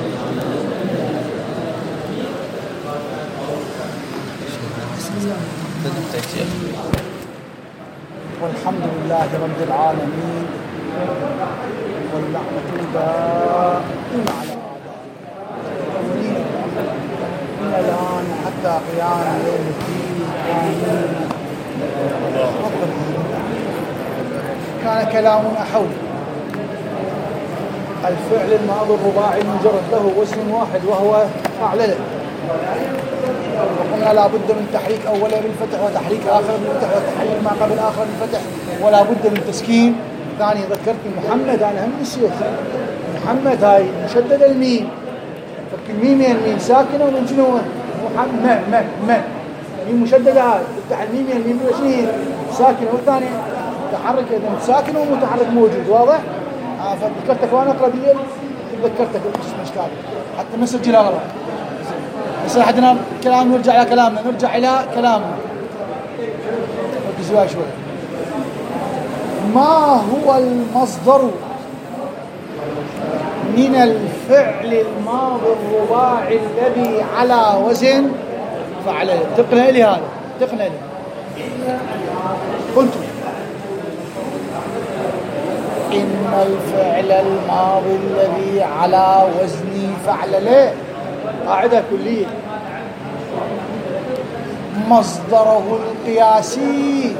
والحمد لله رب العالمين، واللعنة دائمة على أعدائه من الآن حتى قيام يوم الدين. آمين. كان كلامنا حول الفعل الماضي الرباعي المجرد له وزن واحد وهو فعلله، وقلنا لا بد من تحريك أوله بالفتح وتحريك آخر بالفتح وتحريك ما قبل آخر بالفتح، ولا بد من تسكين. ثاني ذكرت محمد، أنا هم نسيت محمد هاي مشدد الميم، فالميم الميم ساكنة ومن شنو محمد ميم مشددة هاي تفتح الميم الميم شنو ساكنة، والثاني متحرك إذا ساكنة ومتحرك موجود. واضح؟ فذكرتك وأنا أقرأ بالليل ذكرتك الإشكال حتى نسجل أغلب. بس حدنا كلام، نرجع إلى كلامنا، نرجع إلى كلامنا. ركزوا شوي. ما هو المصدر من الفعل الماضي الرباعي الذي على وزن فعله؟ تقنع لي هذا، تقنع لي. قلت إن الفعل الماضي الذي على وزن فعله، قاعدة كلية، مصدره القياسي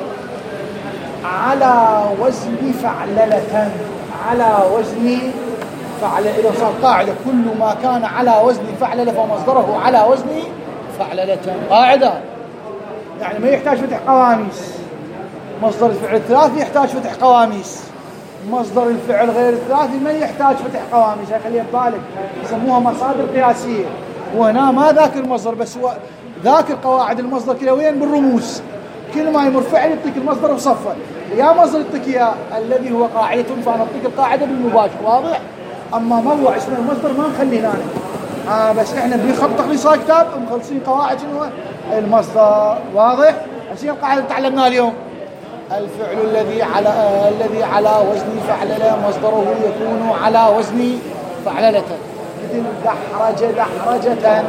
على وزن فعللة، على وزن فعللة. إذا صار قاعدة كل ما كان على وزن فعللة فمصدره على وزن فعللة. قاعدة يعني ما يحتاج فتح قواميس. مصدر الفعل الثلاثي يحتاج فتح قواميس، مصدر الفعل غير الثلاثي ما يحتاج فتح قواميس. خليها ببالك، يسموها مصادر قياسية. وهنا ما ذاكر مصدر، بس هو ذاكر قواعد المصدر كذا وين بالرموز. كل ما يمر فعل يعطيك المصدر وصفه. يا مصدر يعطيك يا الذي هو قاعدة، فنعطيك القاعدة بالمباشر. واضح؟ أما موضوع اسمه المصدر ما نخليه هنا. بس إحنا بنخط تخليص كتاب مخلصين قواعد شنو المصدر. واضح؟ عشان القاعدة تعلمناها اليوم. الفعل الذي على وزن فعللة مصدره يكون على وزن فعللة. مثل دحرج دحرجة،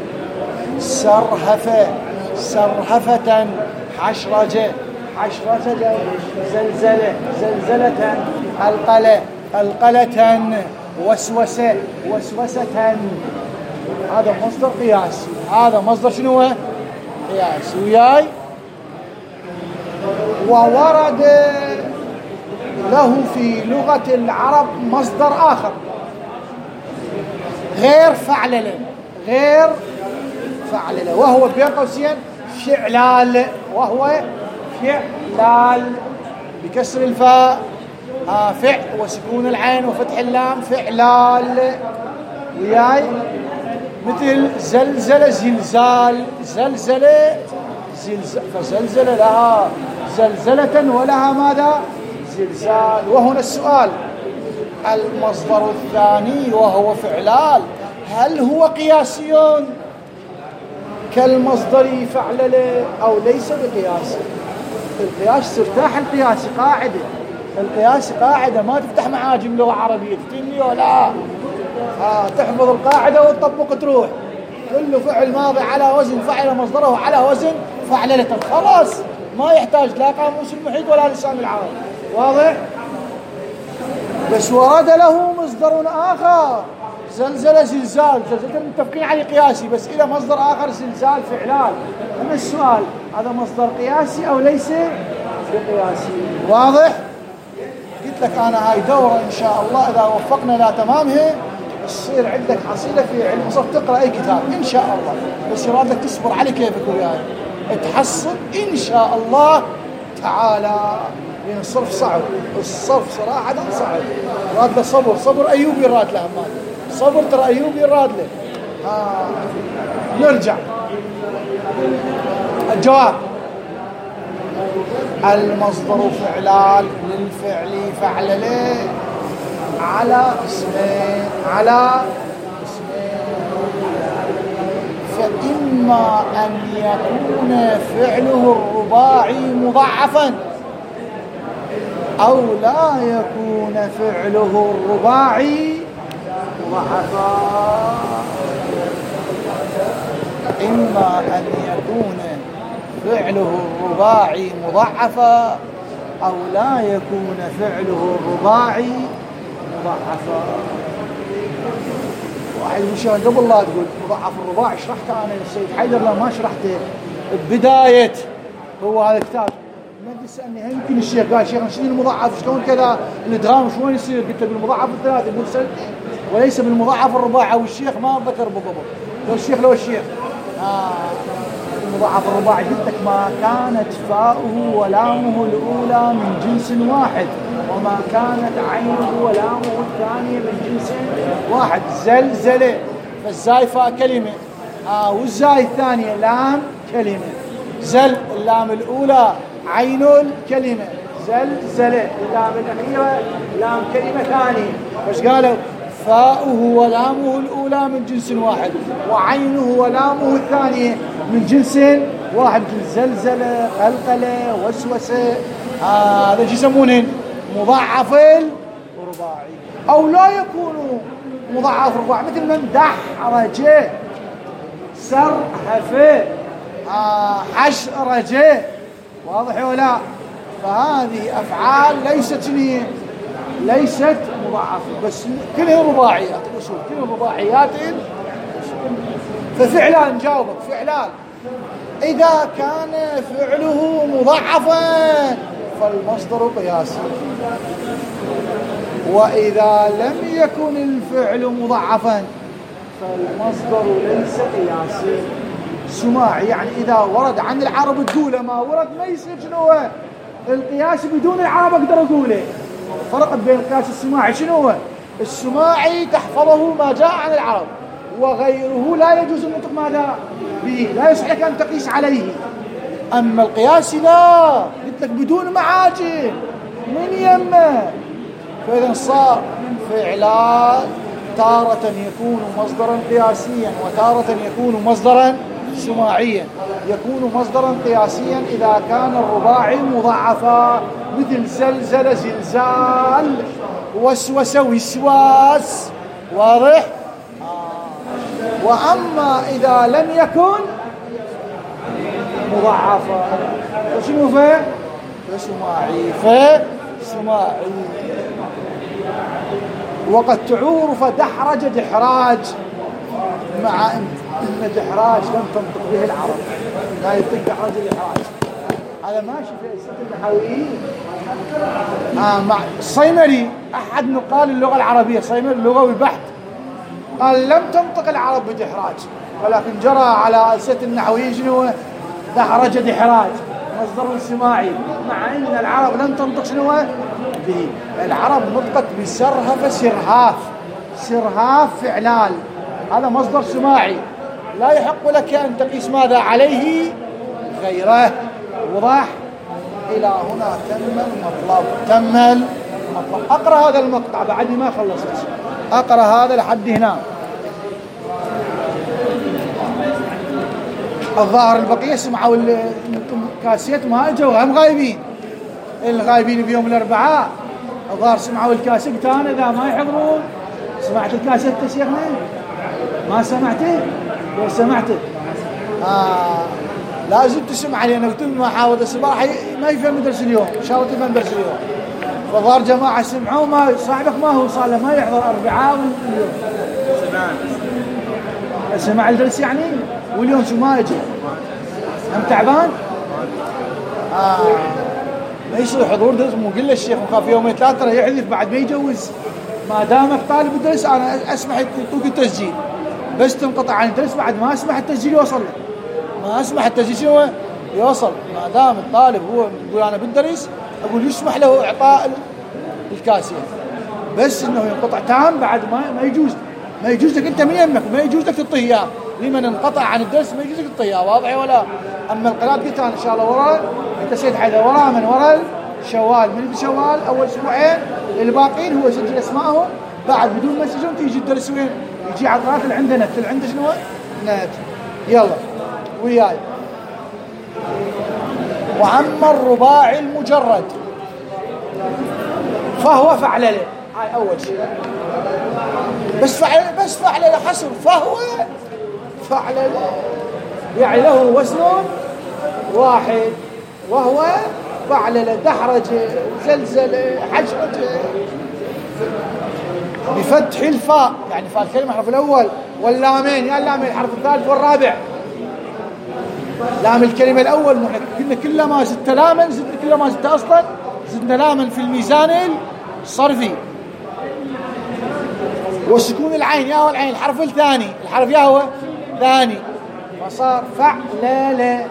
سرهف سرهفة، حشرج حشرجة، زلزلة زلزلة، القلة القلة، وسوسة وسوسة. هذا مصدر قياسي. هذا مصدر شنو هو؟ قياسي. وياي؟ وورد له في لغة العرب مصدر آخر غير فعللة، غير فعللة، وهو بين قوسين فعلال. وهو فعلال بكسر الفاء، فع وسكون العين وفتح اللام، فعلال. وياي؟ مثل زلزلة زلزال، زلزلة زلزال، فزلزل لها زلزلة ولها ماذا؟ زلزال. وهنا السؤال، المصدر الثاني وهو فعلال هل هو قياسي كالمصدر فعلل أو ليس بقياسي؟ القياس ترتاح القياسي قاعدة، القياس قاعدة ما تفتح معاجم لغة عربية تتني ولا تحفظ القاعدة وتطبق تروح. كل فعل ماضي على وزن فعل مصدره على وزن فعللة، خلاص ما يحتاج لا قاموس المحيط ولا لسان العرب. واضح؟ بس ورد له مصدر آخر زلزلة زلزال، زلزلة متفقين عليه قياسي، بس إلى مصدر آخر زلزال فعلال. أما السؤال هذا مصدر قياسي أو ليس بقياسي؟ واضح؟ قلت لك أنا هاي دورة إن شاء الله إذا وفقنا لا تمامها تصير عندك حصيلة في علم الصرف، تقرأ أي كتاب إن شاء الله، بس يراد لك تصبر على كيفك وياي تحصل إن شاء الله تعالى. لأن الصرف صعب، الصرف صراحة صعب، يراد له صبر. صبر أيوب يراد له، صبر ترى أيوب يراد له. نرجع الجواب. المصدر فعلال للفعل فعلله على اسمين، على اسمين. فإما أن يكون فعله الرباعي مضاعفا أو لا يكون فعله الرباعي مضاعفا. إما أن يكون فعله الرباعي مضاعفا أو لا يكون فعله الرباعي مضاعفا. واحد مش قبل لا تقول مضاعف الرباعي شرحته أنا للسيد حيدر، لا ما شرحته ببداية هو هذا الكتاب. ما تسألني يمكن الشيخ قال شيخ شنو المضاعف شلون كذا الإدغام شلون يصير؟ قلت بالمضاعف الثلاثي مرسل وليس بالمضاعف الرباعي. والشيخ ما ذكر بالضبط لو الشيخ المضاعف الرباعي قلت لك ما كانت فاؤه ولامه الأولى من جنس واحد وما كانت عينه ولامه الثانية من جنس واحد. زلزلة فالزاي فاء كلمة والزاي الثانية لام كلمة. زل اللام الأولى عين الكلمة، زلزلة اللام الأخيرة لام كلمة ثانية. فايش قالوا؟ فاؤه ولامه الأولى من جنس واحد وعينه ولامه الثانية من جنس واحد. زلزلة قلقلة وسوسة هذا شو يسمونه مضاعف الرباعي. أو لا يكون مضاعف الرباعي مثل من دحرج سرهف حشرج. واضح ولا؟ فهذه أفعال ليست مضاعفة بس كلها رباعيات الأصول، كلها رباعيات. ففعلان جاوبك فعلان إذا كان فعله مضاعفا فالمصدر قياسي، وإذا لم يكن الفعل مضاعفا فالمصدر ليس قياسي. سماعي يعني إذا ورد عن العرب الدولة ما ورد ما يصير شنو هو القياس بدون العرب. أقدر أقوله فرق بين القياس السماعي شنو هو؟ السماعي تحفظه ما جاء عن العرب وغيره لا يجوز النطق ماذا به، لا يصح لك أن تقيس عليه. أما القياس لا، قلت لك بدون معاجم من يمه. فإذا صار فعلان تارة يكون مصدرا قياسيا وتارة يكون مصدرا سماعيا. يكون مصدرا قياسيا إذا كان الرباعي مضاعفا مثل زلزل زلزال وسوس وسواس. واضح؟ وأما إذا لم يكن مضاعفا فشنو فسماعي. وقد تعورف دحرج دحراج مع ان دحراج لم تنطق به العرب، لا يطق دحرج الإحراج. هذا ماشي في أسئلة النحويين. مع الصيمري أحد نقال اللغة العربية، صيمري اللغوي بحت، قال لم تنطق العرب بدحراج ولكن جرى على أسئلة النحويين شنو دحرج دحراج مصدر سماعي، مع أن العرب لم تنطق شنو به. العرب نطقت بسرهف سرهاف فعلال، هذا مصدر سماعي لا يحق لك أن تقيس ماذا عليه غيره. وضح؟ إلى هنا تم المطلب. أقرأ هذا المقطع بعد ما خلصت، أقرأ هذا لحد هنا. الظاهر البقية سمعوا الكاسيت ما اجوا، هم غايبين. الغايبين بيوم الأربعاء الظاهر سمعوا الكاسيت. أنا إذا ما يحضرون سمعت الكاسيت يا شيخنا؟ ما سمعته؟ لو سمعته لازم تسمع لي. أنا قلت لهم ما حاول الصباح ما يفهم درس اليوم، إن شاء الله تفهم درس اليوم. فالظاهر جماعة سمعوا. ما صاحبك ما هو صار له ما يحضر أربعاء واليوم سمع الدرس يعني، واليوم شو ما يجي هم تعبان. ما يصير حضور درس. مو قل الشيخ مخاف يومين ثلاثة يحذف بعد ما يجوز. ما دامك طالب الدرس أنا أسمح يعطوك التسجيل، بس تنقطع عن الدرس بعد ما أسمح التسجيل يوصل لك. ما أسمح التسجيل شنو يوصل. ما دام الطالب هو يقول أنا بالدرس أقول يسمح له إعطاء الكاسية، بس إنه ينقطع تام بعد ما يجوز. ما يجوز لك أنت من يمك، ما يجوز لك تطيه لمن انقطع عن الدرس، ما يجوز لك تطيه. واضح ولا؟ أما القراءة قلت أنا إن شاء الله ورا أنت سيد حيدر ورا من ورا شوال، من شوال أول أسبوعين الباقين هو يسجل أسمائهم، بعد بدون ما يسجلون تيجي الدرس وين يجي على القراءات اللي عنده نت. اللي عنده شنو نت. يلا وياي. وعما الرباعي المجرد فهو فعلله. هاي أول شيء. بس فعلله حصر. فهو فعلله يعني له وزن واحد، وهو فعلل، دحرج، زلزل، حشرج، بفتح الفاء، يعني فاء الكلمة الحرف الأول، واللامين، يا اللامين الحرف الثالث والرابع. لام الكلمة الأول قلنا كلما زدت لاما زدنا، كلما زدت أصلا زدنا لاما في الميزان الصرفي. وسكون العين، يا هو العين الحرف الثاني، الحرف يا هو ثاني، فصار فعلل.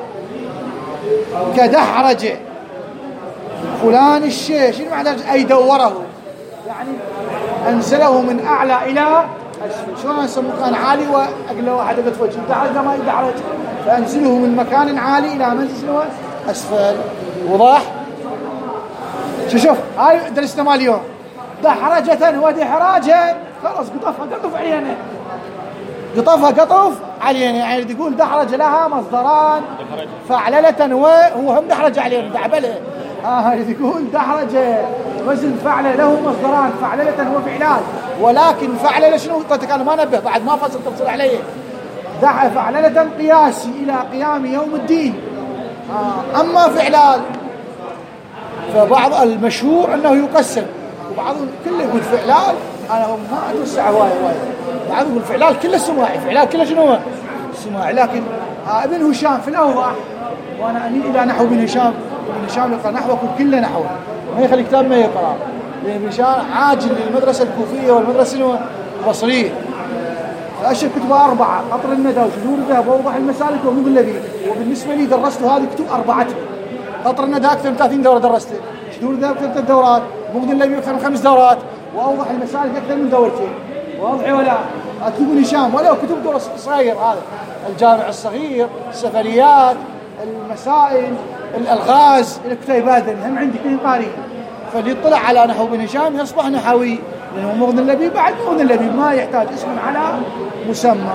كدحرج فلان الشيء، شنو معنى أي دوره، يعني أنزله من أعلى إلى أسفل. شلون أنسى مكان عالي وأقل له واحد قد وجه، دحرج ما يدحرج، فأنزله من مكان عالي إلى منزل أسفل. وضح؟ شوف هاي درسنا مال اليوم، دحرجة ودحراجا، خلاص قطفها قطف علينا، قطفها قطف علينا. يعني تقول دحرج لها مصدران، فعللة وهو هم دحرج علينا دعبله. هاي تقول دحرج وزن فعل له مصدران، فعللة وفعلان، ولكن فعللة شنو؟ انا ما نبه بعد ما فصل تفصيل عليه. فعللة قياسي إلى قيام يوم الدين. أما فعلان فبعض المشهور أنه يقسم، وبعضهم كله يقول فعلان، أنا ما أتوسع هواي، بعضهم يقول فعلان كله سماعي، فعلان كله شنو سماعي. لكن ابن هشام في الأوضح، وأنا أميل إلى نحو ابن هشام. ابن هشام يقرأ نحو كله نحو، ما يخلي كتاب ما يقرأ، لأن ابن هشام عاجل للمدرسة الكوفية والمدرسة البصرية. أشهر كتبها 4، قطر الندى وشذور الذهب وأوضح المسالك ومغ اللبيب. وبالنسبة لي درست هذه الكتب 4، قطر الندى أكثر من 30 دورة درسته، شذور الذهب أكثر من 3 دورات، مغ اللبيب أكثر من 5 دورات، وأوضح المسالك أكثر من 2 دورتين. واضح ولا؟ أكتب هشام ولو كتب دور صغير، هذا الجامع الصغير، السفريات، المسائل، الألغاز، الكتيبات هم عندي كلهم قارئين. فاللي يطلع على نحو ابن هشام يصبح نحوي، لأنه مغني اللبيب بعد مغني اللبيب ما يحتاج اسم على مسمى.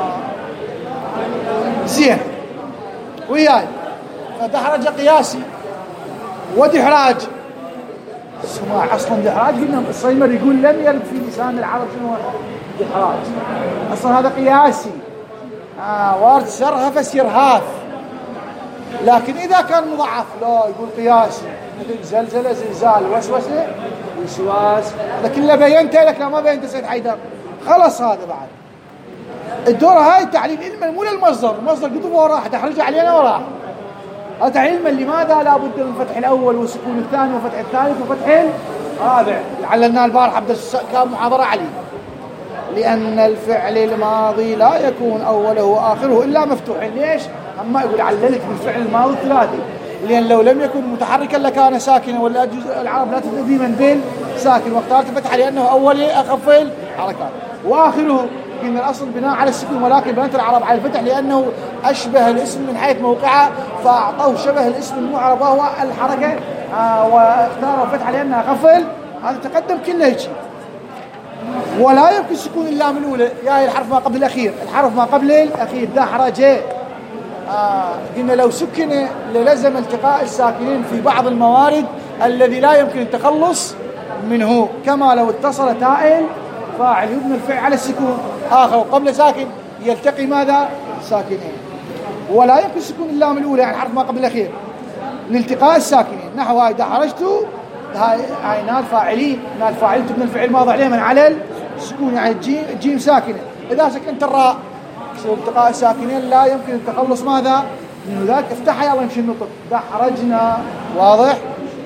زين وياي. فدحرج قياسي ودحراج سماع. أصلا دحراج قلنا الصيمر يقول لم يرد في لسان العرب شنو دحراج، أصلا هذا قياسي. وارد سرهف سرهاف، لكن إذا كان مضاعف لا يقول قياسي، مثل زلزلة زلزال، وسوسة وسواس. هذا كله بينته لك، لا ما بينته سيد حيدر، خلص. هذا بعد الدورة هاي تعليل علما مو للمصدر، المصدر قطبه وراح تحرج علينا وراح. هذا تعليل علما، لماذا لا بد من فتح الأول وسكون الثاني وفتح الثالث وفتح الرابع. عللنا البارحة كان محاضرة عليه. لأن الفعل الماضي لا يكون أوله وآخره إلا مفتوحين. ليش؟ أما يقول عللت بالفعل الماضي الثلاثي، لأن لو لم يكن متحركا لكان ساكنا، ولا جزء العرب لا تبدأ من بين ساكن، واختارت الفتح لأنه أول أخف الحركات، وآخره قلنا الأصل بناء على السكون، ولكن بنت العرب على الفتح لأنه أشبه الاسم من حيث موقعه، فأعطوه شبه الاسم المعرب وهو الحركة، واختاروا الفتح لأنه أخف. هذا تقدم كله هيك. ولا يمكن سكون اللام الأولى، يا الحرف ما قبل الأخير، الحرف ما قبل الأخير دحرج. قلنا لو سكن للزم التقاء الساكنين في بعض الموارد الذي لا يمكن التخلص منه، كما لو اتصل تاء فاعل يبنى الفعل على السكون، آخر قبل ساكن يلتقي ماذا؟ ساكنين. ولا يمكن سكون اللام الأولى، يعني الحرف ما قبل الأخير، لالتقاء الساكنين. نحو هاي دحرجت، هاي نال فاعلين، نال فاعل تبنى الفعل ماضي عليه من على السكون، يعني الجيم ساكنة. إذا سكنت الراء التقاء الساكنين لا يمكن التخلص ماذا؟ من ذاك افتحها يلا يمشي النطق. دحرجنا. واضح؟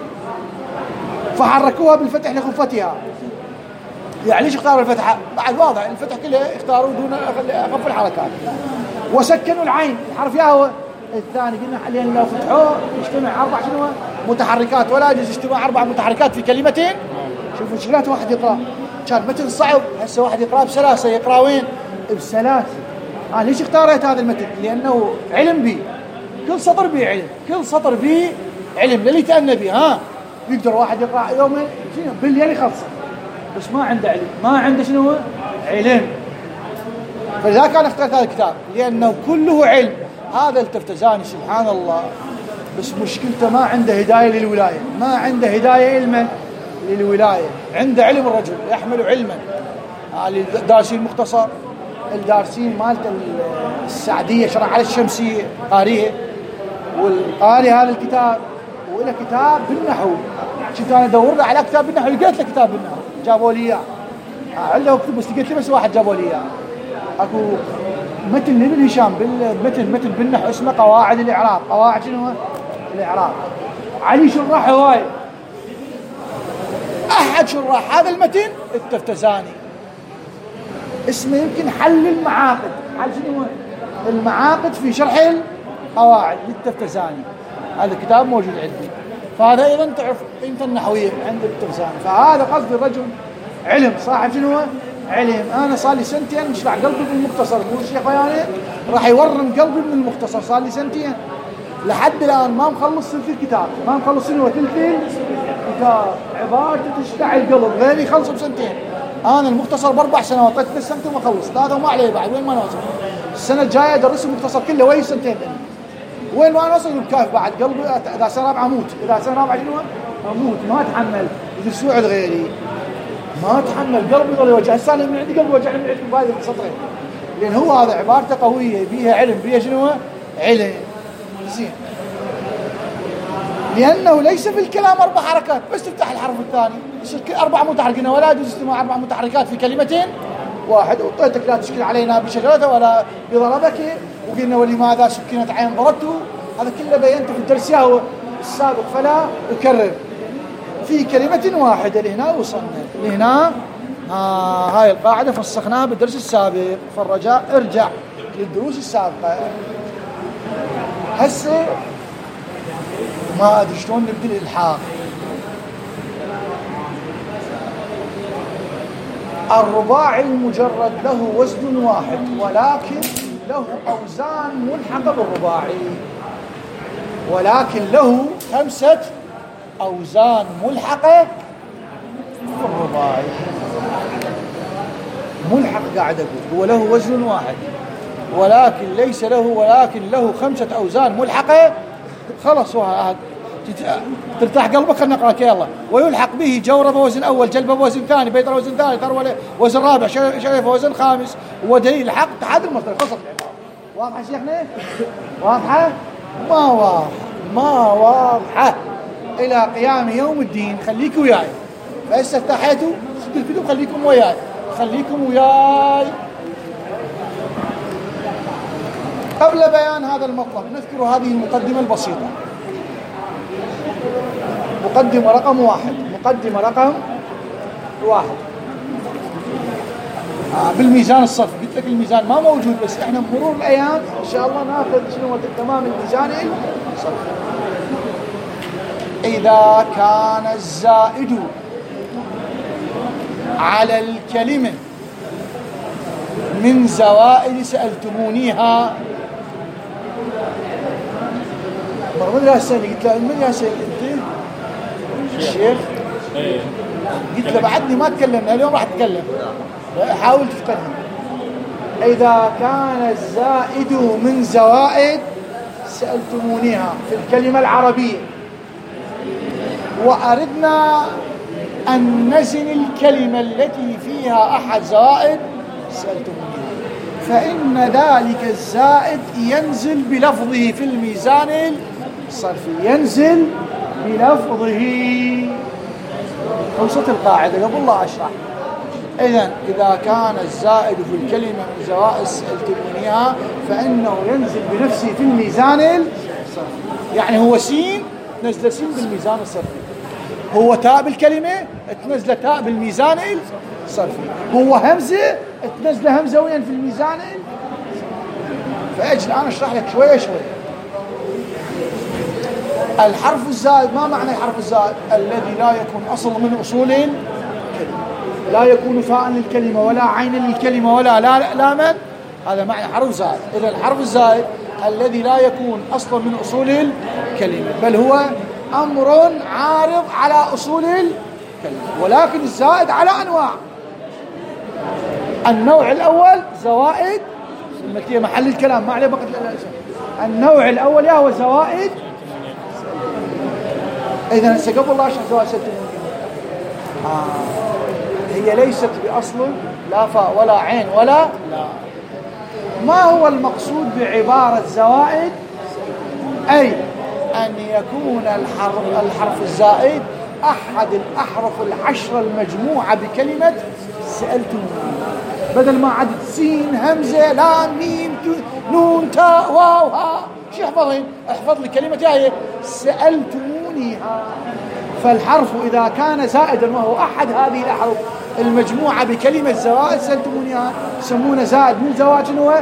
فحركوها بالفتح لخفتها. يعني ليش اختاروا الفتحة؟ بعد واضح الفتح كله اختاروا دون أخف الحركات. وسكنوا العين، الحرف ياهو الثاني قلنا لأن لو فتحوه يجتمع 4 شنو متحركات، ولا يجوز اجتماع 4 متحركات في كلمتين. شوفوا شلات واحد يقرأ كان متن صعب، هسه واحد يقرأ بسلاسة، يقرأ وين؟ بسلاسة. ليش اختاريت هذا المتن؟ لأنه علم بي، كل سطر بي علم، كل سطر بي علم، للي تأنى بي. يقدر واحد يقرأ يومين بالليل يخلص، بس ما عنده علم، ما عنده شنو علم. فلذلك أنا اخترت هذا الكتاب لأنه كله علم. هذا التفتزاني سبحان الله، بس مشكلته ما عنده هداية للولاية، ما عنده هداية علما للولاية. عنده علم الرجل يحمل علما، دارسي المختصر الدارسين مالت السعدية شرح على الشمسية قاريه، والقاري هذا الكتاب وله كتاب بالنحو. كنت انا ادور له على كتاب بالنحو، لقيت له كتاب بالنحو جابوا لي اياه عنده كتب، بس لقيت له بس واحد جابوا لي اياه. اكو متن لابن هشام متن بالنحو اسمه قواعد الاعراب. قواعد شنو هو؟ الاعراب. علي شرح هواي، احد شرح هذا المتن التفتزاني، اسمه يمكن حل المعاقد. حل شنو هو؟ المعاقد في شرح القواعد للتفتزاني. هذا الكتاب موجود عندي. فهذا ايضا تعرف قيمته النحويه عند التفتزاني. فهذا قصدي الرجل علم، صاحب شنو هو؟ علم. انا صار لي سنتين مشرع قلبي بالمختصر، مو الشيخ يعني راح يورم قلبي من المختصر. صار لي سنتين لحد الان ما مخلص ثلث الكتاب، ما مخلص شنو ثلث الكتاب. عبارته تشتعل القلب، غيري خلصوا بسنتين. انا المختصر ب4 سنوات، طيب 3 سنين وما خلص، هذا وما عليه بعد. وين ما نوصل السنه الجايه ادرس المختصر كله، وين سنتين وين ما نوصل الكاف بعد قلبي. اذا سنه رابعه اموت، اذا سنه رابعه شنو اموت، ما اتحمل يدرسوا عند غيري، ما اتحمل قلبي يضل يوجع. هسه انا من عندي قلبي وجعني من عندي بهذه السطرين، لان هو هذا عبارته قويه، بيها علم، بيها شنو علم زين. لانه ليس في الكلام 4 حركات، بس تفتح الحرف الثاني يصير 4 متحركين، ولا يجوز استماع 4 متحركات في كلمتين واحد. وطيتك لا تشكل علينا بشجرته ولا بضربك، وقلنا ولماذا سكنت عين ضربته. هذا كله بينته في الدرس السابق، فلا أكرر. في كلمة واحدة لهنا وصلنا لهنا. هاي القاعدة فسخناها بالدرس السابق، فالرجاء ارجع للدروس السابقة. هسه ما أدري شلون نبدأ الإلحاق. الرباعي المجرد له وزن واحد، ولكن له أوزان ملحقة بالرباعي، ولكن له 5 أوزان ملحقة بالرباعي. ملحق قاعد أقول هو له وزن واحد، ولكن ليس له، ولكن له 5 أوزان ملحقة. خلص ترتاح قلبك. خلنا نقرأ يلا. ويلحق به جورب وزن أول، جلبة وزن ثاني، بيضرة وزن ثالث، ثروة وزن رابع، شريفة وزن خامس، ودليل الحق تحدي المصدر. فصل. واضحة شيخنا؟ واضحة؟ ما واضحة إلى قيام يوم الدين. خليك وياي، فإذا ارتاحتوا شدوا الكتب، خليكم وياي، خليكم وياي. قبل بيان هذا المطلب نذكر هذه المقدمة البسيطة. مقدمة رقم 1. مقدمة رقم 1 بالميزان الصرفي. قلت لك الميزان ما موجود، بس احنا بمرور الايام ان شاء الله ناخذ شنو تمام الميزان الصرفي. اذا كان الزائد على الكلمة من زوائد سألتمونيها. مرة لا سألني، قلت له من يا سيد انت الشيخ؟ قلت له بعدني ما تكلمنا اليوم، راح اتكلم، حاول تفقدها. إذا كان الزائد من زوائد سألتمونيها في الكلمة العربية، وأردنا أن نزن الكلمة التي فيها أحد زوائد سألتمونيها، فإن ذلك الزائد ينزل بلفظه في الميزان الصرفي. ينزل بلفظه. خلصت القاعدة قبل لا أشرح. إذا كان الزائد في الكلمة من زوائد سألتمونيها فإنه ينزل بنفسه في الميزان الصرفي. يعني هو سين، نزل سين بالميزان الصرفي. هو تاء بالكلمة، تنزل تاء بالميزان الصرفي. هو همزة، تنزل همزة وين في الميزان. فأجل الآن أشرح لك شوية شوية. الحرف الزائد، ما معنى الحرف الزائد؟ الذي لا يكون أصل من أصول الكلمة، لا يكون فاء للكلمة ولا عين للكلمة ولا لاما، هذا معنى حرف زائد. إذا الحرف الزائد الذي لا يكون أصلا من أصول الكلمة، بل هو أمر عارض على أصول الكلمة. ولكن الزائد على أنواع. النوع الأول زوائد الملكية، محل الكلام ما عليه بقى. النوع الأول هو زوائد. إذا قبل الله أشرح زوائد هي ليست بأصل لا فاء ولا عين ولا لا، ما هو المقصود بعبارة زوائد؟ أي أن يكون الحرف الزائد أحد الأحرف العشرة المجموعة بكلمة سألتموني، بدل ما عدد سين همزة لام ميم نون تاء واو ها، شو يحفظين؟ احفظ لي كلمة جاية سألتمونيها. فالحرف إذا كان زائدا وهو أحد هذه الأحرف المجموعة بكلمة زوائد سألتمونيها يسمونه زائد من زوائد. شنو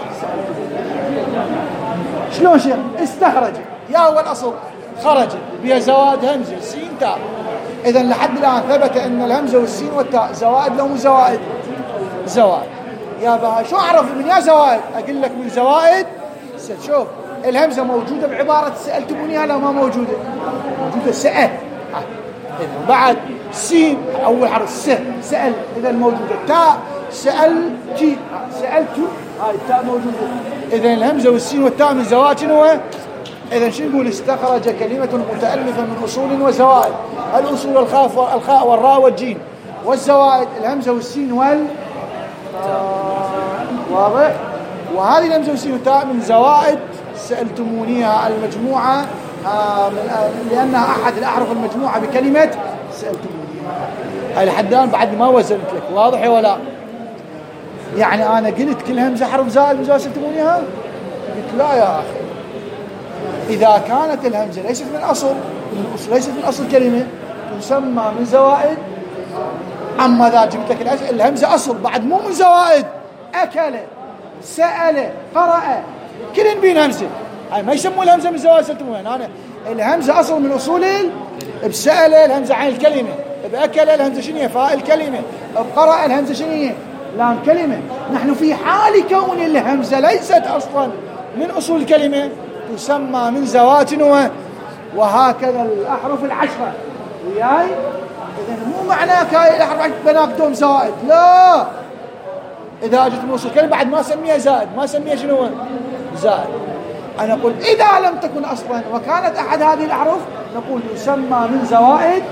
شلون شيء؟ استخرج يا هو الأصل خرج بها زوائد همزة سين تاء. إذا لحد الآن ثبت أن الهمزة والسين والتاء زوائد لو مو زوائد؟ زوائد. يا بها شو أعرف من يا زوائد؟ أقول لك من زوائد. شوف الهمزة موجودة بعبارة سألتمونيها لو ما موجودة؟ موجودة سأل. بعد سين أول حرف سأل إذا موجودة. تاء سألتي سألت هاي التاء موجودة. إذا الهمزة والسين والتاء من زوائد. شنو إذا شو نقول؟ استخرج كلمة متألفة من أصول وزوائد. الأصول الخاء والراء والجيم، والزوائد الهمزة والسين واضح؟ وهذه الهمزة والسين والتاء من زوائد سألتمونيها المجموعة لأنها أحد الأحرف المجموعة بكلمة سألتمونيها. هاي لحد الآن بعد ما وزنت لك، واضح ولا؟ يعني أنا قلت كل همزة حرف زائد من زوائد سألتمونيها؟ قلت لا يا أخي، إذا كانت الهمزة ليست من أصل ليست من أصل كلمة تسمى من زوائد. أما إذا جبت لك الهمزة أصل بعد مو من زوائد، أكل سأل قرأ كلن بين همزة، هاي ما يسموا الهمزة من زوائد سألتمونيها. أنا الهمزة أصل من أصول بسأل الهمزة عين الكلمة، بأكل الهمزة شنية فاء الكلمة، بقرأ الهمزة شنية لام كلمة. نحن في حال كون الهمزة ليست أصلا من أصول الكلمة تسمى من زوائد. وهكذا الأحرف العشرة وياي. إذن مو معناك هاي الأحرف بناخدهم زائد، لا، إذا أجت من أصول كلمة بعد ما سميها زائد، ما سميها شنو زائد. أنا أقول إذا لم تكن أصلا وكانت أحد هذه الأحرف نقول يسمى من زوائد.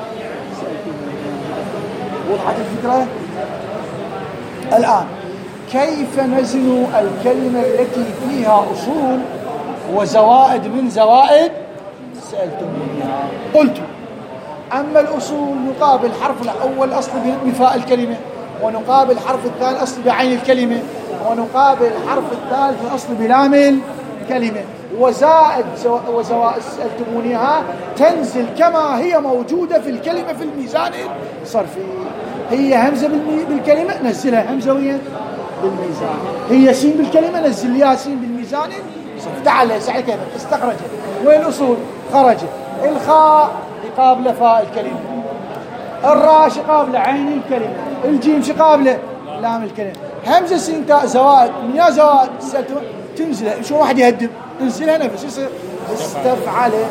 وضحت الفكرة؟ الآن كيف نزن الكلمة التي فيها أصول وزوائد من زوائد سألتمونيها؟ قلت أما الأصول نقابل الحرف الأول أصل بفاء الكلمة، ونقابل الحرف الثاني أصل بعين الكلمة، ونقابل الحرف الثالث أصل بلام الكلمة. وزائد وزوائد سألتمونيها تنزل كما هي موجودة في الكلمة في الميزان الصرفي. هي همزة بالكلمة نزلها همزوية بالميزان، هي سين بالكلمة نزل لها سين بالميزان الصرفي. تعال سعي كذا استخرج. وين الأصول؟ خرج. الخاء يقابل فاء الكلمة، الراء شقابل عين الكلمة، الجيم شقابل لام الكلمة. همزة سين تاء زوائد من يا زوائد تنزل. شو واحد يهدم انزلها نفس يصير استفعله.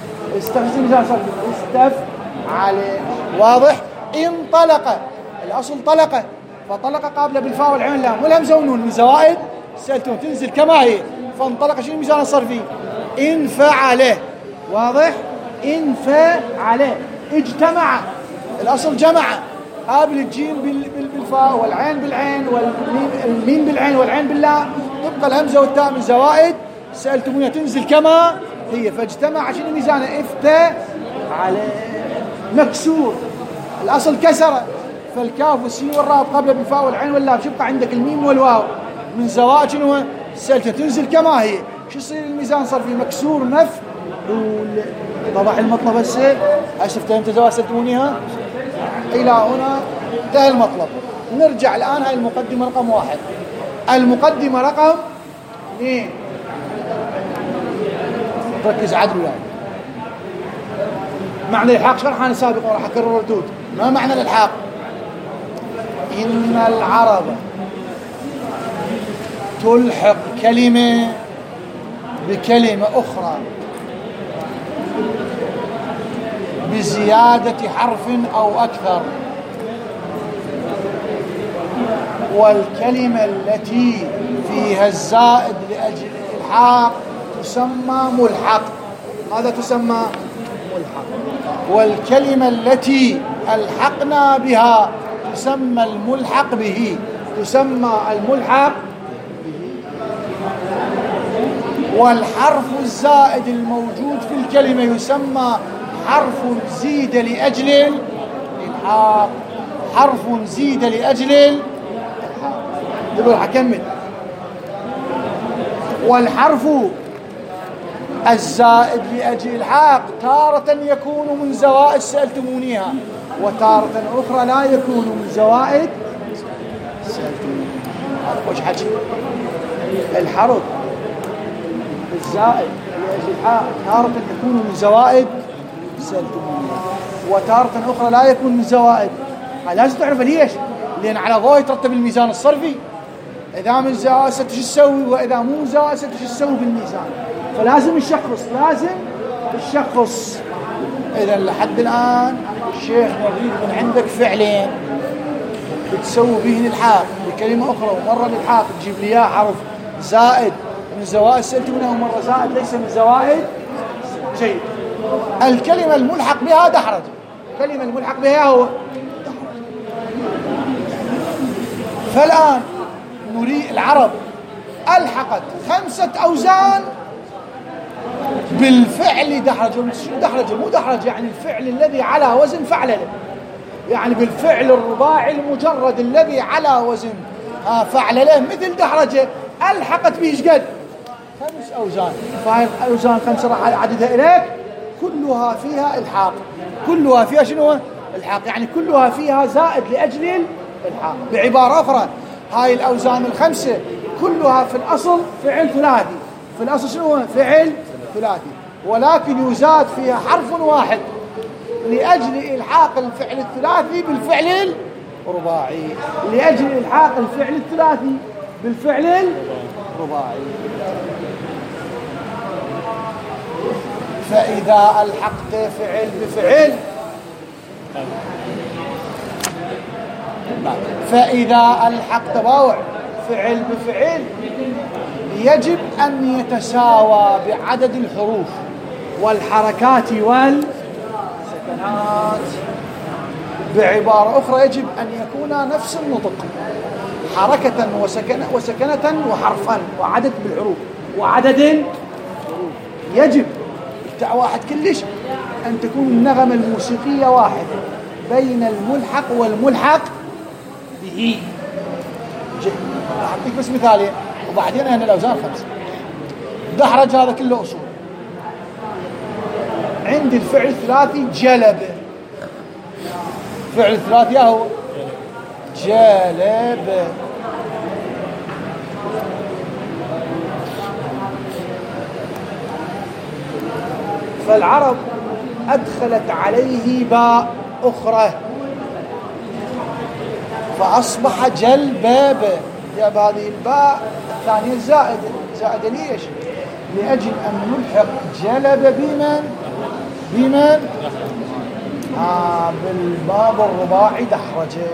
استفعله. واضح؟ انطلق الأصل طلقه، فطلق قابله بالفاء والعين واللام والهمزة والنون من زوائد سألتم تنزل كما هي. فانطلق شنو الميزان الصرفي؟ انفعله. واضح؟ انفعله. اجتمع الأصل جمع، قابل الجيم بالفاء والعين بالعين والميم بالعين والعين باللام، تبقى الهمزة والتاء من زوائد سألتمونيها تنزل كما هي. فاجتمع شنو ميزانه؟ افتعل. مكسور الأصل كسر، فالكاف والسين والراء قبل بالفاء والعين واللام شبقى عندك الميم والواو من زوائد شنو سألتها تنزل كما هي. شو يصير الميزان؟ صار في مكسور مفعول. طبعا المطلب هسه شفت انت زوائد سألتمونيها الى هنا انتهى المطلب. نرجع الآن هاي المقدمة رقم 1. المقدمة رقم 2 ركز عدل وياي. معنى الإلحاق شرحنا سابقا وراح أكرر ردود. ما معنى الإلحاق؟ إن العرب تلحق كلمة بكلمة أخرى بزيادة حرف أو أكثر، والكلمة التي فيها الزائد لأجل الإلحاق تسمى ملحق. هذا تسمى ملحق. والكلمة التي ألحقنا بها تسمى الملحق به. تسمى الملحق به. والحرف الزائد الموجود في الكلمة يسمى حرف زيد لأجل الإلحاق. حرف زيد لأجل الإلحاق. دبر حكمل. والحرف الزائد لأجل الإلحاق تارة يكون من زوائد سألتمونيها، وتارة أخرى لا يكون من زوائد سألتمونيها. وش حكي؟ الحرف الزائد لأجل الإلحاق تارة يكون من زوائد سألتمونيها، وتارة أخرى لا يكون من زوائد. لازم تعرف ليش؟ لأن على ضوء يترتب الميزان الصرفي. إذا من زوائد شو تسوي، وإذا مو من زوائد شو تسوي بالميزان. فلازم الشخص. إذا لحد الآن الشيخ نريد من عندك فعلين بتسوي به الإلحاق بكلمة أخرى، ومرة الإلحاق تجيب لي إياه حرف زائد من زوائد سألتمونيها، ومرة زائد ليس من زوائد. جيد. الكلمة الملحق بها دحرج. الكلمة الملحق بها هو دحرج. فالآن نريد العرب ألحقت 5 أوزان بالفعل دحرج. شو دحرج؟ مو دحرج يعني الفعل الذي على وزن فعلله، يعني بالفعل الرباعي المجرد الذي على وزن فعلله مثل دحرجه ألحقت به ايش قد؟ 5 أوزان. فهاي الأوزان 5 راح أعددها إليك، كلها فيها الحاق. كلها فيها شنو؟ الحاق، يعني كلها فيها زائد لأجل الحاق. بعبارة أخرى هاي الأوزان ال5 كلها في الأصل فعل ثلاثي. في الأصل شنو؟ فعل ثلاثي، ولكن يزاد فيها حرف واحد لأجل إلحاق الفعل الثلاثي بالفعل الرباعي. لأجل إلحاق الفعل الثلاثي بالفعل الرباعي. فإذا ألحقت فعل بفعل، فإذا ألحقت باوع فعل بفعل يجب أن يتساوى بعدد الحروف والحركات والسكنات. بعبارة أخرى يجب أن يكون نفس النطق حركة وسكنة وحرفا وعدد بالحروف وعدد الحروف. يجب بتاع واحد كلش أن تكون النغمة الموسيقية واحد بين الملحق والملحق به. أعطيك بس مثالين وبعدين هنا الأوزان 5. دحرج هذا كله أصول. عندي الفعل الثلاثي جلب. فعل الثلاثي هو جلب. فالعرب أدخلت عليه باء أخرى فأصبح جلباب. جاب هذه الباء الثانية زائدة ليش؟ لأجل أن نلحق جلب بمن؟ بالباب الرباعي دحرجه.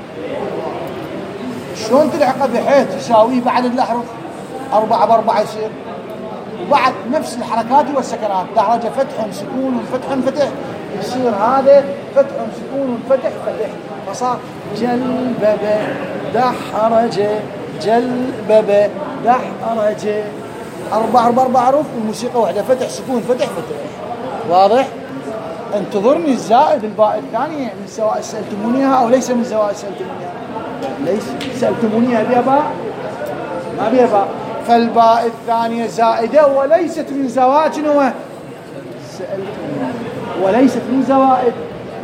شلون تلحقه بحيث تساويه بعدد الأحرف 4 ب4 يصير، وبعد نفس الحركات والسكنات. دحرجه فتح سكون فتح فتح، يصير هذا فتح سكون فتح فتح، فصار جلبب دحرجه جلبب دحرجه. 4 حروف والموسيقى واحدة، فتح سكون فتح فتح. واضح؟ انتظرني الزائد الباء الثانية من زوائد سألتمونيها أو ليس من زوائد سألتمونيها؟ ليس. سألتمونيها بها باء؟ ما بها باء. فالباء الثانية زائدة وليست من زوائد شنو؟ سألتمونيها، وليست من زوائد.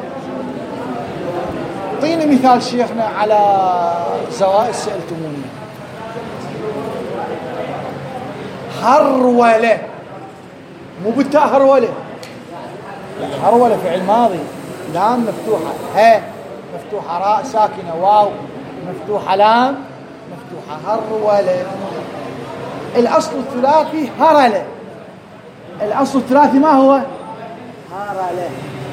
اعطيني مثال شيخنا على زوائد سألتمونيها. هرولة، مو بالتاء هرولة، هرولة فعل ماضي، لام مفتوحة، ها مفتوحة، راء ساكنة، واو مفتوحة، لام مفتوحة. هرولة. الأصل الثلاثي هرلة. الأصل الثلاثي ما هو؟ هرلة.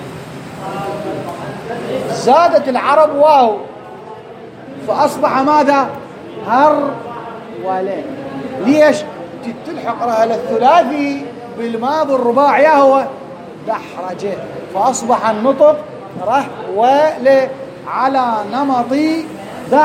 زادت العرب واو فأصبح ماذا؟ هرولة. ليش؟ تلحق رهل الثلاثي بالماضي الرباعي هو دحرجه، فأصبح النطق رهولة على نمط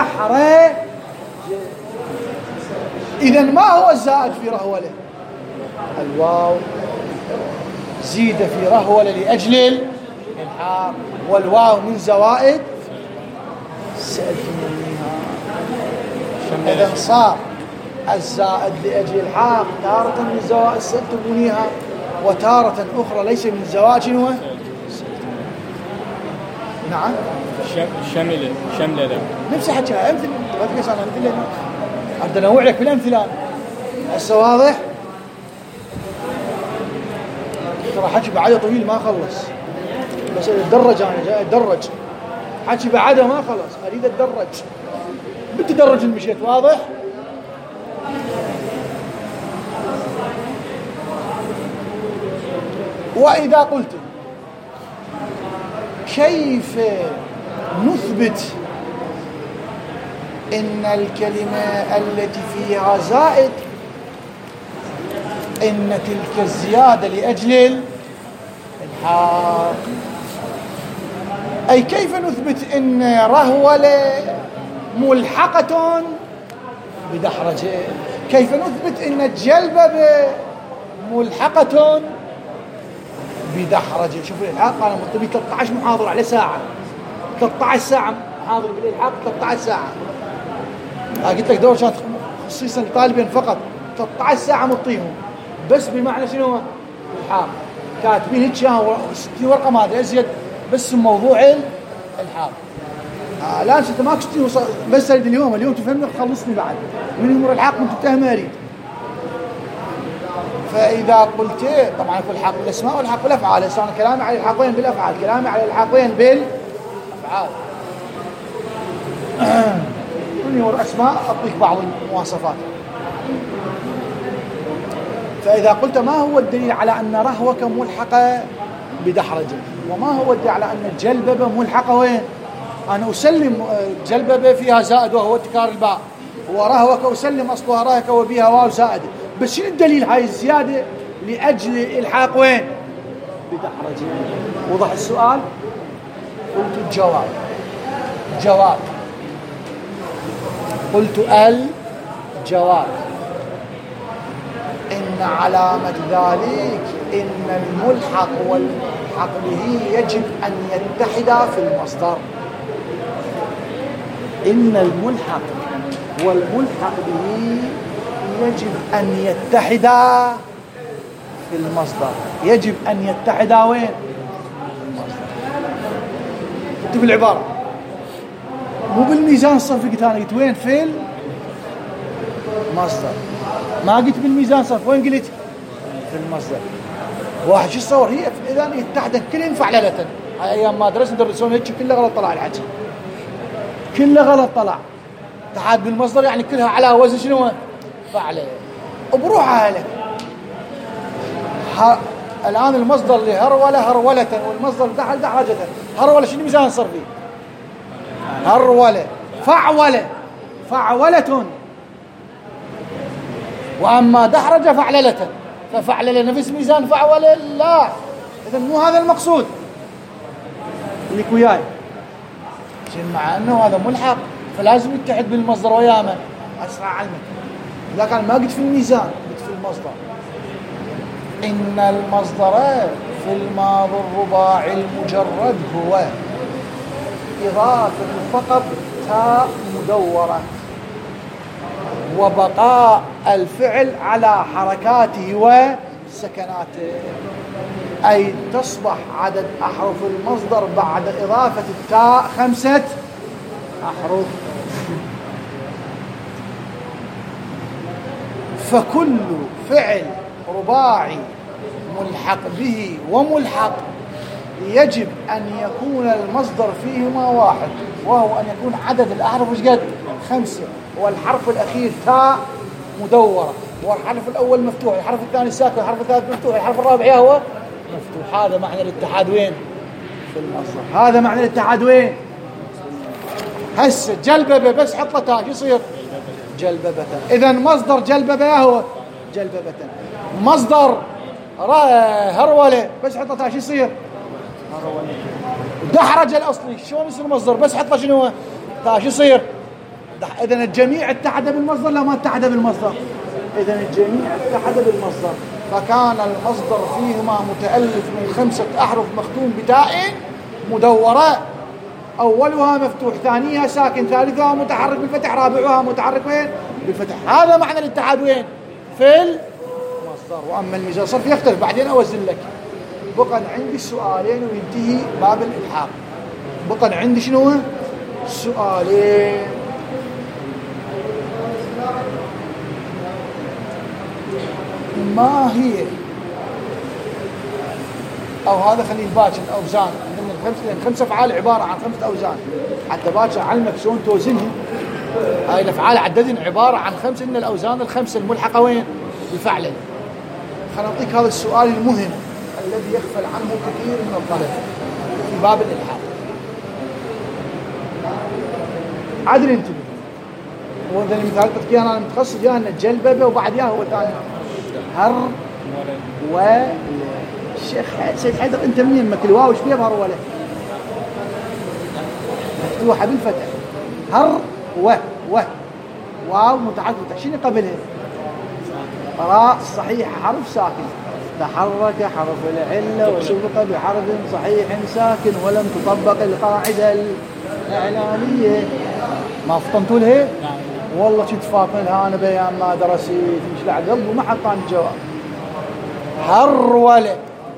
دحرجه. إذن ما هو الزائد في رهولة؟ الواو زيد في رهولة لأجل الإلحاق، والواو من زوائد سألتمونيها. إذا صار الزائد لأجل الإلحاق تارة من زوائد سألتمونيها، وتارة أخرى ليس من زوائد شنو؟ نعم شملة ذا نفس حكيها أمثل. بس أنا أمثل أريد أنوع لك بالأمثلة هسه واضح. ترى حكي بعده طويل ما خلص، بس أتدرج، أنا جاي أتدرج، حكي بعده ما خلص أريد أتدرج بالتدرج المشيت. واضح؟ وإذا قلت كيف نثبت إن الكلمة التي فيها زائد إن تلك الزيادة لأجل الإلحاق، أي كيف نثبت إن رهولة ملحقة بدحرجة؟ كيف نثبت إن الجلببة ملحقة بدحرجة؟ شوفوا الإلحاق أنا مرتبي 13 محاضرة على ساعة، 13 ساعة محاضرة بالإلحاق، 13 ساعة. قلت لك دور كانت خصيصا لطالبين فقط، 13 ساعة مطيهم بس بمعنى شنو الإلحاق. كاتبين هيك 60 ورقة ما أدري أزيد بس موضوع الإلحاق. الآن أنت ماك 60 بس أريد اليوم تفهمني خلصني بعد من أمور الإلحاق من تتهم أريد. فإذا قلت طبعا يكون الحاق بالأسماء والحاق بالأفعال، هسه أنا كلامي على الحاقين بالأفعال، كلامي على الحاقين بالأفعال. من يمر أسماء أعطيك بعض المواصفات. فإذا قلت ما هو الدليل على أن رهوك ملحقة بدحرجة، وما هو الدليل على أن الجلببة ملحقة وين؟ أنا أسلم الجلببة فيها زائد وهو اتكار الباء، ورهوك أسلم أصلها رهك وبيها واو زائد، بس شنو الدليل هاي الزيادة لأجل الإلحاق وين؟ بدحرجة. وضح السؤال؟ قلت الجواب قلت الجواب إن علامة ذلك إن الملحق والملحق به يجب أن يتحدا في المصدر. إن الملحق والملحق به يجب أن يتحدا في المصدر. يجب أن يتحدا وين؟ اكتب العبارة مو بالميزان الصرفي، قلت أنا قلت وين؟ في المصدر. ما قلت بالميزان صرف، وين قلت؟ في المصدر. واحد شو يتصور هي إذا يتحدا كلهم فعللة. هاي أيام ما درسون هيك كله غلط طلع الحكي، كله غلط طلع. اتحاد بالمصدر يعني كلها على وزن شنو؟ فعلة. وبروحها لك الآن المصدر هرولة والمصدر دحرجة. هرولة شنو ميزان صرفي؟ هرولة. فعولة. وأما دحرجة فعللة، ففعللة نفس ميزان فعولة؟ لا، إذا مو هذا المقصود اللي وياي. مع أنه هذا ملحق فلازم يتحد بالمصدر وياما أسرع علمك. لكن ما قلت في الميزان، قلت في المصدر. إن المصدر في الماضي الرباعي المجرد هو إضافة فقط تاء مدورة وبقاء الفعل على حركاته وسكناته، أي تصبح عدد أحرف المصدر بعد إضافة التاء 5 أحرف. فكل فعل رباعي ملحق به وملحق يجب أن يكون المصدر فيهما واحد، وهو أن يكون عدد الأحرف وش قد؟ 5، والحرف الأخير تاء مدورة، والحرف الأول مفتوح، الحرف الثاني ساكن، الحرف الثالث مفتوح، الحرف الرابع هو مفتوح. هذا معنى الاتحاد وين؟ في المصدر. هذا معنى الاتحاد وين؟ هسه جلببة بس حط له تاء يصير جلببة. إذا مصدر جلببة هو جلببة. مصدر هرولة بس حط له تاء يصير هرولة. دحرج الأصلي شلون يصير مصدر بس حط له شنو تاء يصير. إذا الجميع اتحد بالمصدر لا ما اتحد بالمصدر؟ إذا الجميع اتحد بالمصدر. فكان المصدر فيهما متألف من 5 أحرف مختوم بتاء مدورة، أولها مفتوح، ثانيها ساكن، ثالثها متحرك بالفتح، رابعها متحرك وين؟ بالفتح. هذا معنى الاتحاد وين؟ في المصدر. وأما الميزان صرف يختلف، بعدين أوزن لك. بقى عندي سؤالين وينتهي باب الإلحاق. بقى عندي شنو؟ سؤالين. ما هي، أو هذا خليه باكر الأوزان من الخمسة، لأن 5 أفعال عبارة عن 5 أوزان، حتى باكر علمك شلون توزنها. هاي الأفعال عددن عبارة عن 5، إن الأوزان ال5 الملحقة وين؟ بفعل. خلينا نعطيك هذا السؤال المهم الذي يغفل عنه كثير من الطلبة في باب الإلحاق. عدل انتبه، وهذا المثال قلت انا متخصص يا ان الجلببه وبعد يا هو ثاني هر الشيخ سيد حيدر. انت من يمك الواو ايش فيها بهر ولا مفتوحه بالفتح؟ هر واو متحرك، شنو قبلها؟ راء صحيح حرف ساكن، تحرك حرف العله وسبق بحرف صحيح ساكن ولم تطبق القاعده الاعلانيه. ما فطنتوا لها؟ والله كنت فاطن لها انا بيان ما درست مش لعب قلبي وما حطاني الجواب. هرولة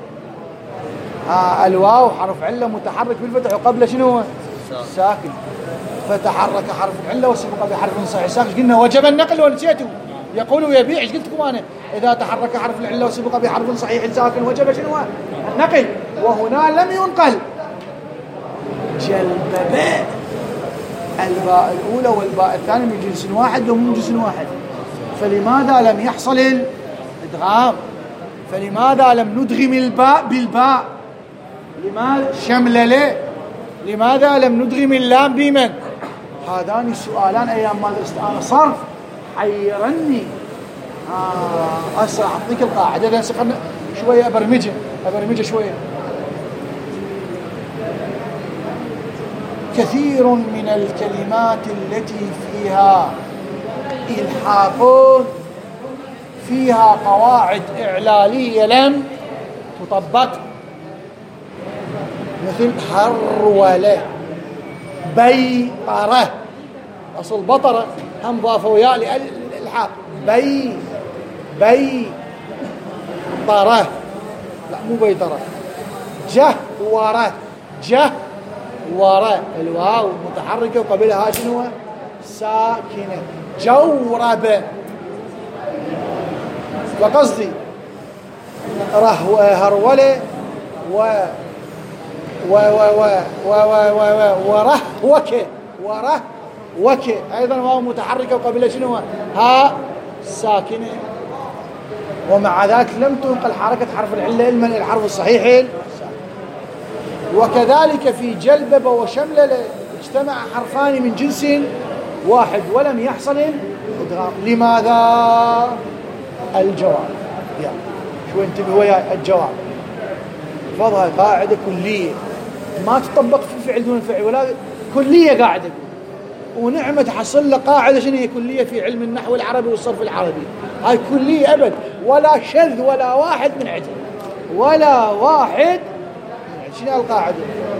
الواو حرف عله متحرك بالفتح وقبله شنو؟ ساكن، فتحرك حرف العله وسبق بحرف صحيح ساكن. قلنا وجب النقل ونسيته، يقول ويبيع. ايش قلت لكم انا؟ اذا تحرك حرف العله وسبق بحرف صحيح ساكن وجب شنو؟ النقل. وهنا لم ينقل. جلببه الباء الأولى والباء الثانية من جنس واحد ومن جنس واحد، فلماذا لم يحصل الإدغام؟ فلماذا لم ندغم الباء بالباء؟ لماذا شملله؟ لماذا لم ندغم اللام بمن؟ هذان السؤالان أيام ما درست أنا صرف حيرني. أسرع أعطيك القاعدة، إذا سخنا شوية أبرمجة شوية. كثير من الكلمات التي فيها إلحاق فيها قواعد إعلالية لم تطبق، مثل حرولة، بيطرة. أصل بطرة هم ضافوا ياء للإلحاق، بيطرة، لا مو بيطرة، وراء الواو متحركه وقبلها شنو؟ ساكنه. جوربه، وقصدي هروله ورهوكه ايضا واو متحركه وقبلها شنو؟ ها ساكنه. ومع ذلك لم تنقل حركه حرف العله علما الى الحرف الصحيح. وكذلك في جلببه وشملله اجتمع حرفان من جنس واحد ولم يحصل الادغام. لماذا؟ الجواب شو انتبه وياي. الجواب فضها قاعده كليه ما تطبق في فعل دون فعل، ولا كليه قاعده. ونعمه تحصل لك قاعده شنو هي كليه في علم النحو العربي والصرف العربي. هاي كليه ابد، ولا شذ ولا واحد من عدل، ولا واحد. شنو القاعدة؟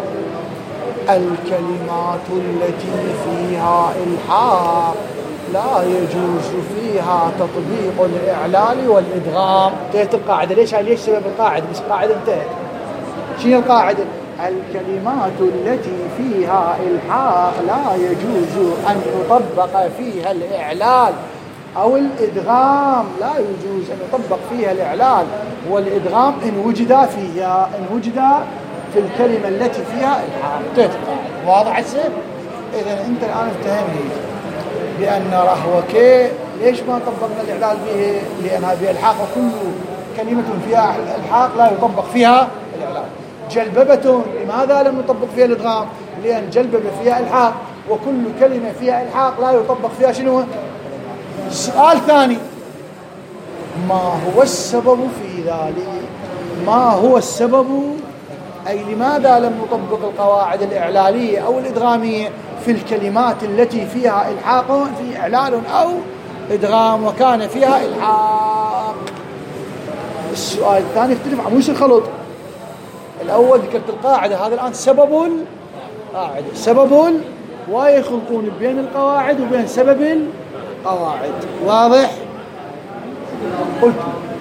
الكلمات التي فيها إلحاق لا يجوز فيها تطبيق الإعلال والإدغام. انتهت القاعدة. ليش سبب القاعدة؟ بس القاعدة انتهت. شنو القاعدة؟ الكلمات التي فيها إلحاق لا يجوز أن يطبق فيها الإعلال أو الإدغام. لا يجوز أن يطبق فيها الإعلال والإدغام إن وجد في الكلمة التي فيها الحاق. واضح هسه؟ إذا أنت الآن افتهمني بأن رهوكي ليش ما طبقنا الإعلال به؟ لأنها بها الحاق، وكل كلمة فيها الحاق لا يطبق فيها الإعلال. جلببة لماذا لم نطبق فيها الإدغام؟ لأن جلببة فيها الحاق، وكل كلمة فيها الحاق لا يطبق فيها شنو؟ سؤال ثاني، ما هو السبب في ذلك؟ ما هو السبب؟ أي لماذا لم نطبق القواعد الإعلالية أو الإدغامية في الكلمات التي فيها إلحاق في إعلال أو إدغام وكان فيها إلحاق؟ السؤال الثاني يختلف عن وش الخلط. الأول ذكرت القاعدة، هذا الآن سبب القاعدة، سبب ويخلطون بين القواعد وبين سبب القواعد. واضح؟ قلت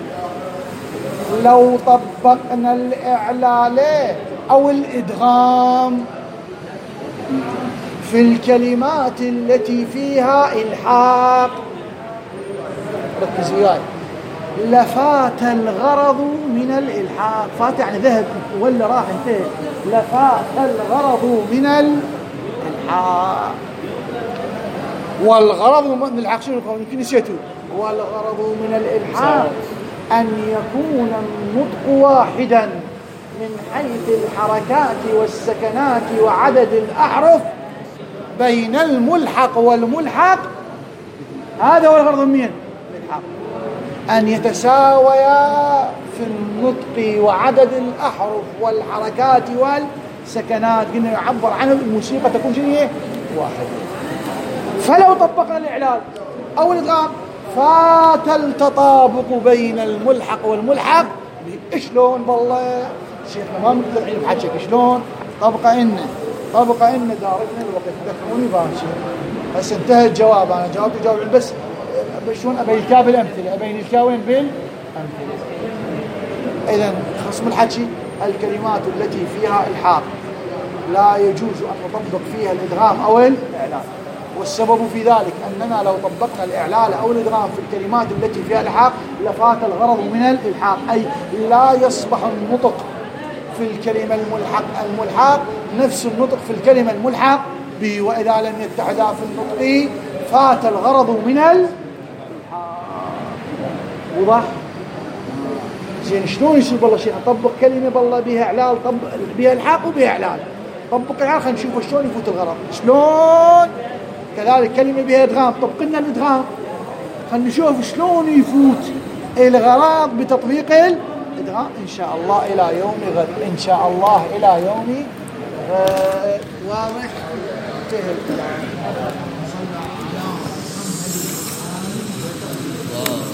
لو طبقنا الإعلال أو الإدغام في الكلمات التي فيها إلحاق، ركز وياي، لفات الغرض من الإلحاق. فات يعني ذهب ولا راح انتهى. لفات الغرض من الإلحاق. والغرض من الإلحاق شنو؟ يمكن نسيته. والغرض من الإلحاق أن يكون النطق واحدا من حيث الحركات والسكنات وعدد الأحرف بين الملحق والملحق. هذا هو الغرض من الإلحاق، أن يتساويا في النطق وعدد الأحرف والحركات والسكنات. قلنا يعبر عنه الموسيقى تكون شيء واحد. فلو طبقنا الإعلال أو الإدغام فات التطابق بين الملحق والملحق. شلون والله شيخنا ما مقتنعين بحكيك؟ شلون؟ طبق إن دارتنا الوقت تذكروني باشا. بس انتهى الجواب. أنا جاوب بس شلون أبين الكا بالأمثلة، أبين الكاوين بالأمثلة. إذن خصم الحكي الكلمات التي فيها إلحاق لا يجوز أن نطبق فيها الإدغام أو الإعلال. والسبب في ذلك أننا لو طبقنا الإعلال أو الإدغام في الكلمات التي فيها إلحاق لفات الغرض من الإلحاق، أي لا يصبح النطق في الكلمة الملحق نفس النطق في الكلمة الملحق به، وإذا لم يتحدا في النطق فات الغرض من الإلحاق. وضح؟ زين شلون يصير بالله شيخ نطبق كلمة بالله بها إعلال، طبق بها إلحاق وبها إعلال، طبق الإعلال خلينا نشوف شلون يفوت الغرض. شلون؟ كذلك كلمة بها إدغام، طبق لنا الإدغام خلينا نشوف شلون يفوت الغرض بتطبيق الإدغام. إن شاء الله إلى يوم غد، إن شاء الله إلى يوم غد. واضح؟ انتهى الكلام.